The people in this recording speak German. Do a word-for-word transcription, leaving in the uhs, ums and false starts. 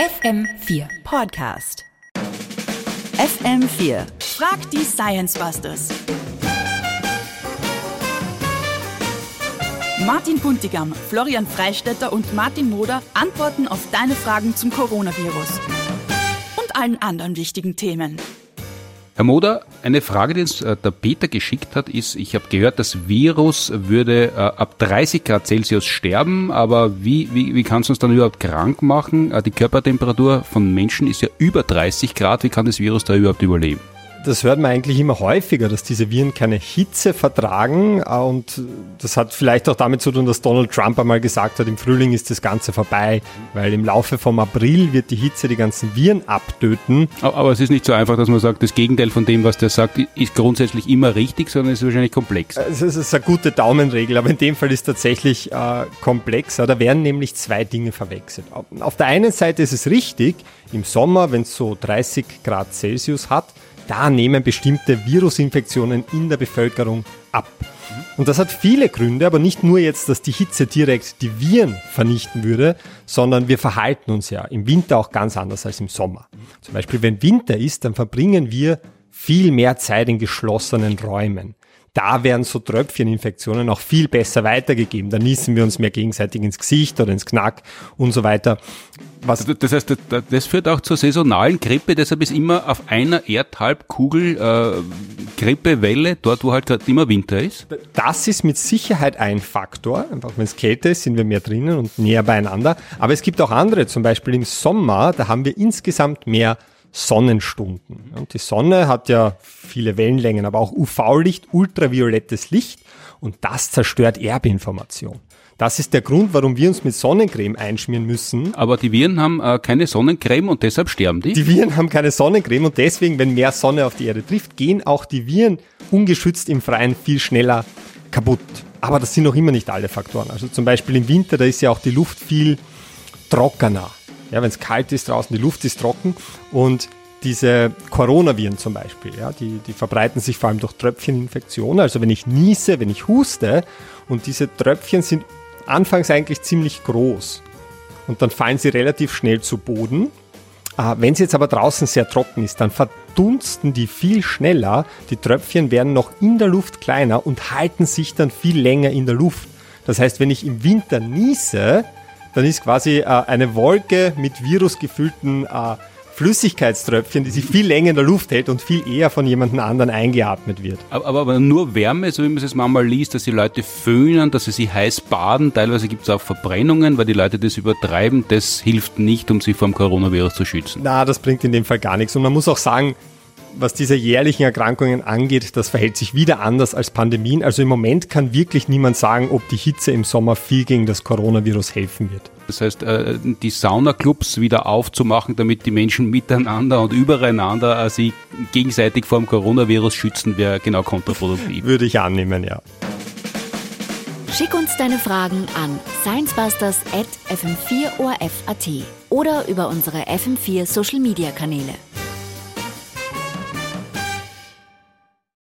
F M vier Podcast. F M vier. Frag die Science Busters. Martin Puntigam, Florian Freistetter und Martin Moder antworten auf deine Fragen zum Coronavirus und allen anderen wichtigen Themen. Herr Moder, eine Frage, die uns äh, der Peter geschickt hat, ist, ich habe gehört, das Virus würde äh, ab dreißig Grad Celsius sterben, aber wie, wie, wie kann es uns dann überhaupt krank machen? Äh, die Körpertemperatur von Menschen ist ja über dreißig Grad, wie kann das Virus da überhaupt überleben? Das hört man eigentlich immer häufiger, dass diese Viren keine Hitze vertragen, und das hat vielleicht auch damit zu tun, dass Donald Trump einmal gesagt hat, im Frühling ist das Ganze vorbei, weil im Laufe vom April wird die Hitze die ganzen Viren abtöten. Aber es ist nicht so einfach, dass man sagt, das Gegenteil von dem, was der sagt, ist grundsätzlich immer richtig, sondern es ist wahrscheinlich komplex. Es ist eine gute Daumenregel, aber in dem Fall ist es tatsächlich äh, komplexer. Da werden nämlich zwei Dinge verwechselt. Auf der einen Seite ist es richtig, im Sommer, wenn es so dreißig Grad Celsius hat, da nehmen bestimmte Virusinfektionen in der Bevölkerung ab. Und das hat viele Gründe, aber nicht nur jetzt, dass die Hitze direkt die Viren vernichten würde, sondern wir verhalten uns ja im Winter auch ganz anders als im Sommer. Zum Beispiel, wenn Winter ist, dann verbringen wir viel mehr Zeit in geschlossenen Räumen. Da werden so Tröpfcheninfektionen auch viel besser weitergegeben. Da niesen wir uns mehr gegenseitig ins Gesicht oder ins Knack und so weiter. Was das heißt, das führt auch zur saisonalen Grippe, deshalb ist immer auf einer Erdhalbkugel äh, Grippewelle, dort wo halt gerade immer Winter ist? Das ist mit Sicherheit ein Faktor. Einfach wenn es kälter ist, sind wir mehr drinnen und näher beieinander. Aber es gibt auch andere, zum Beispiel im Sommer, da haben wir insgesamt mehr Sonnenstunden. Und die Sonne hat ja viele Wellenlängen, aber auch U V-Licht, ultraviolettes Licht, und das zerstört Erbinformation. Das ist der Grund, warum wir uns mit Sonnencreme einschmieren müssen. Aber die Viren haben äh, keine Sonnencreme und deshalb sterben die? Die Viren haben keine Sonnencreme und deswegen, wenn mehr Sonne auf die Erde trifft, gehen auch die Viren ungeschützt im Freien viel schneller kaputt. Aber das sind noch immer nicht alle Faktoren. Also zum Beispiel im Winter, da ist ja auch die Luft viel trockener. Ja, wenn es kalt ist draußen, die Luft ist trocken, und diese Coronaviren zum Beispiel, ja, die, die verbreiten sich vor allem durch Tröpfcheninfektionen. Also wenn ich niese, wenn ich huste, und diese Tröpfchen sind anfangs eigentlich ziemlich groß und dann fallen sie relativ schnell zu Boden. Äh, wenn es jetzt aber draußen sehr trocken ist, dann verdunsten die viel schneller. Die Tröpfchen werden noch in der Luft kleiner und halten sich dann viel länger in der Luft. Das heißt, wenn ich im Winter niese, dann ist quasi äh, eine Wolke mit virusgefüllten äh, Flüssigkeitströpfchen, die sich viel länger in der Luft hält und viel eher von jemandem anderen eingeatmet wird. Aber, aber, aber nur Wärme, so wie man es manchmal liest, dass die Leute föhnen, dass sie sich heiß baden, teilweise gibt es auch Verbrennungen, weil die Leute das übertreiben, das hilft nicht, um sich vor dem Coronavirus zu schützen. Na, das bringt in dem Fall gar nichts. Und man muss auch sagen, was diese jährlichen Erkrankungen angeht, das verhält sich wieder anders als Pandemien. Also im Moment kann wirklich niemand sagen, ob die Hitze im Sommer viel gegen das Coronavirus helfen wird. Das heißt, die Saunaclubs wieder aufzumachen, damit die Menschen miteinander und übereinander sich gegenseitig vor dem Coronavirus schützen, wäre genau kontraproduktiv. Würde ich annehmen, ja. Schick uns deine Fragen an sciencebusters at f m vier o r f punkt a t oder über unsere F M vier Social Media Kanäle.